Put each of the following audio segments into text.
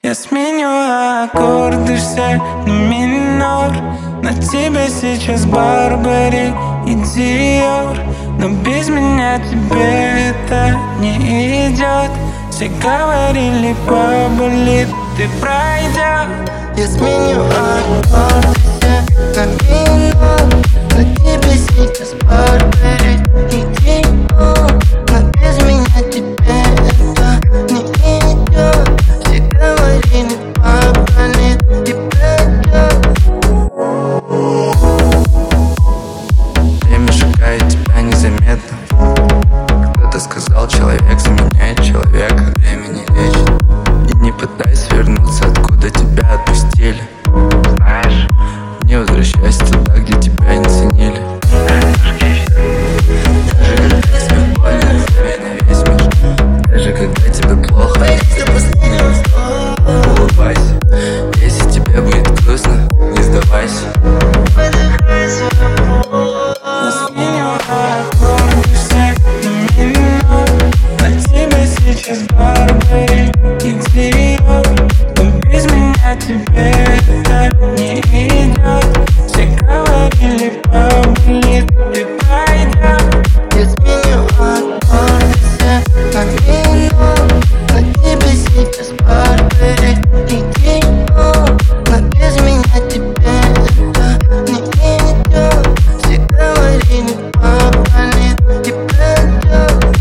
Я сменю аккорды все на минор. На тебе сейчас Барбари и Диор, но без меня тебе это не идет. Все говорили, поболит, ты пройдешь. Я сменю аккорды все на минор. На тебе сейчас Барбари и Диор, но без меня тебе это не идет. Все говорили, поболит, ты пройдешь. Время шагает тебя незаметно. Кто-то сказал, человек заменяет человека, время не лечит. И не пытайся вернуться, откуда тебя отпустили. Знаешь, не возвращайся туда, где тебя не ценили. Даже когда тебе больно, зови на весь мир. Даже когда тебе плохо, улыбайся. Если тебе будет грустно, не сдавайся. Я сменю аккорды все на минор. На тебе сейчас Барбари и Диор, но без меня тебе это не идет. Все говорили, поболит, ты пройдешь. Я сменю аккорды все на минор. На тебе сейчас Барбари и Диор, но без меня тебе это не идет. Все говорили, поболит, и пройдет.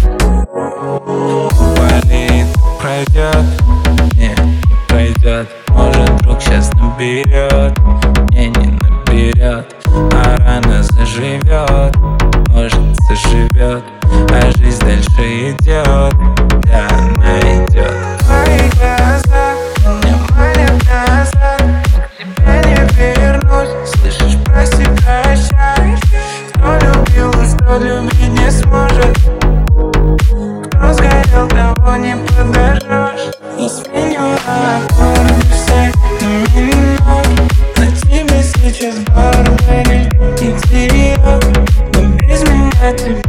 Болит, пройдет, не пройдет. Может, вдруг сейчас наберет, не наберет, а рано заживет, может, заживет, а жизнь дальше идет, да, она идет. Твои глаза меня манят назад, к тебе не вернусь. Слышишь, прости, прощай. Кто любил, что любить не сможет. Кто сгорел, того не подожжешь. Я сменю аккорды все на минор. На тебе сейчас Барбари и Диор, но без меня тебе